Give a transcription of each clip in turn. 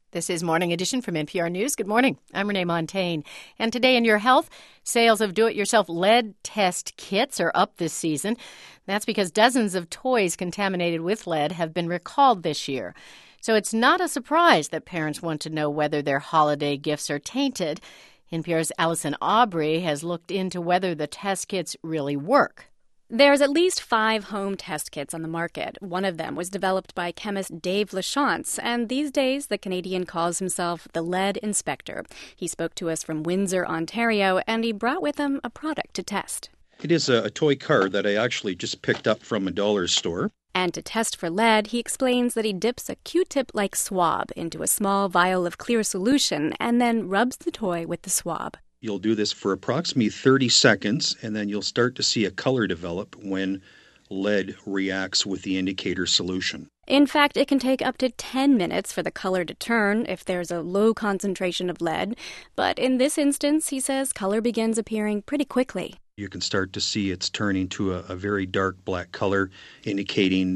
This is Morning Edition from NPR News. Good morning. I'm Renee Montagne. And today in Your Health, sales of do-it-yourself lead test kits are up this season. That's because dozens of toys contaminated with lead have been recalled this year. So it's not a surprise that parents want to know whether their holiday gifts are tainted. NPR's Allison Aubrey has looked into whether the test kits really work. There's at least 5 home test kits on the market. One of them was developed by chemist Dave Lachance, and these days the Canadian calls himself the Lead Inspector. He spoke to us from Windsor, Ontario, and he brought with him a product to test. It is a toy car that I actually just picked up from a dollar store. And to test for lead, he explains that he dips a Q-tip-like swab into a small vial of clear solution and then rubs the toy with the swab. You'll do this for approximately 30 seconds, and then you'll start to see a color develop when lead reacts with the indicator solution. In fact, it can take up to 10 minutes for the color to turn if there's a low concentration of lead. But in this instance, he says color begins appearing pretty quickly. You can start to see it's turning to a very dark black color, indicating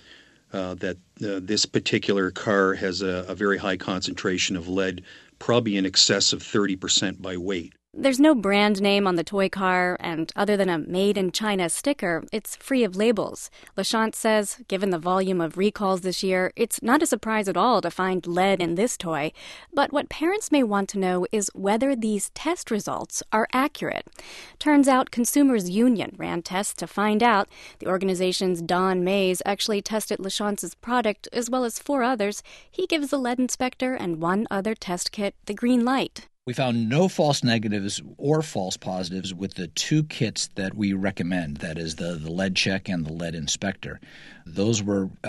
that this particular car has a very high concentration of lead, probably in excess of 30% by weight. There's no brand name on the toy car, and other than a Made in China sticker, it's free of labels. Lachance says, given the volume of recalls this year, it's not a surprise at all to find lead in this toy. But what parents may want to know is whether these test results are accurate. Turns out Consumers Union ran tests to find out. The organization's Don Mays actually tested Lachance's product as well as 4 others. He gives the lead inspector and 1 other test kit the green light. We found no false negatives or false positives with the 2 kits that we recommend, that is the lead check and the lead inspector. Those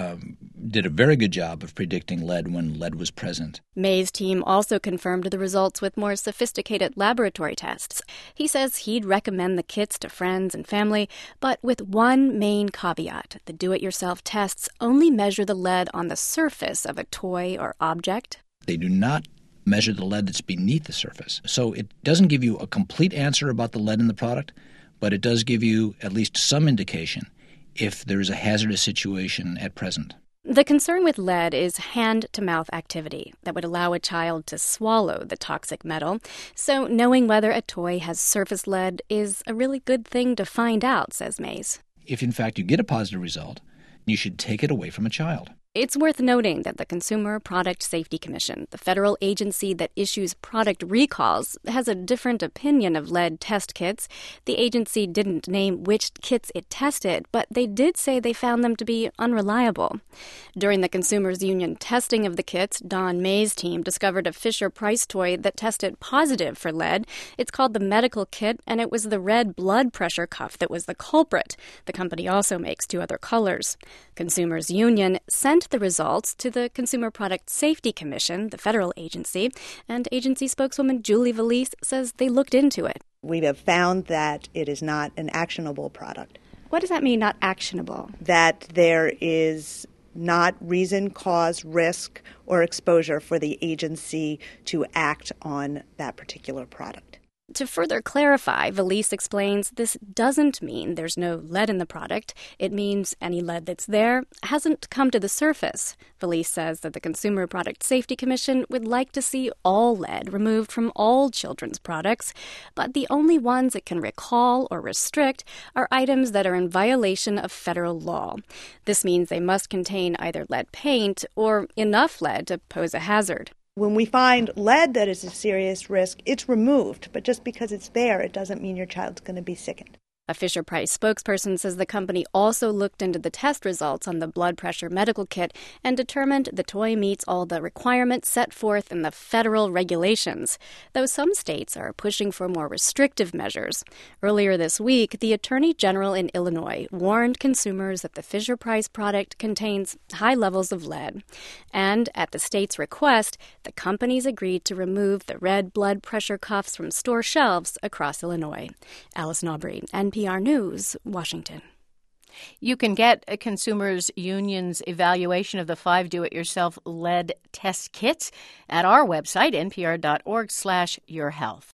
did a very good job of predicting lead when lead was present. May's team also confirmed the results with more sophisticated laboratory tests. He says he'd recommend the kits to friends and family, but with one main caveat. The do-it-yourself tests only measure the lead on the surface of a toy or object. They do not measure the lead that's beneath the surface. So it doesn't give you a complete answer about the lead in the product, but it does give you at least some indication if there's a hazardous situation at present. The concern with lead is hand-to-mouth activity that would allow a child to swallow the toxic metal. So knowing whether a toy has surface lead is a really good thing to find out, says Mays. If in fact you get a positive result, you should take it away from a child. It's worth noting that the Consumer Product Safety Commission, the federal agency that issues product recalls, has a different opinion of lead test kits. The agency didn't name which kits it tested, but they did say they found them to be unreliable. During the Consumers Union testing of the kits, Don May's team discovered a Fisher-Price toy that tested positive for lead. It's called the Medical Kit, and it was the red blood pressure cuff that was the culprit. The company also makes 2 other colors. Consumers Union sent the results to the Consumer Product Safety Commission, the federal agency, and agency spokeswoman Julie Valise says they looked into it. We have found that it is not an actionable product. What does that mean, not actionable? That there is not reason, cause, risk, or exposure for the agency to act on that particular product. To further clarify, Valise explains this doesn't mean there's no lead in the product. It means any lead that's there hasn't come to the surface. Valise says that the Consumer Product Safety Commission would like to see all lead removed from all children's products, but the only ones it can recall or restrict are items that are in violation of federal law. This means they must contain either lead paint or enough lead to pose a hazard. When we find lead that is a serious risk, it's removed. But just because it's there, it doesn't mean your child's going to be sickened. A Fisher-Price spokesperson says the company also looked into the test results on the blood pressure medical kit and determined the toy meets all the requirements set forth in the federal regulations, though some states are pushing for more restrictive measures. Earlier this week, the Attorney General in Illinois warned consumers that the Fisher-Price product contains high levels of lead. And at the state's request, the companies agreed to remove the red blood pressure cuffs from store shelves across Illinois. Allison Aubrey, NPR News, Washington. You can get a Consumers Union's evaluation of the 5 do-it-yourself lead test kits at our website, npr.org/yourhealth.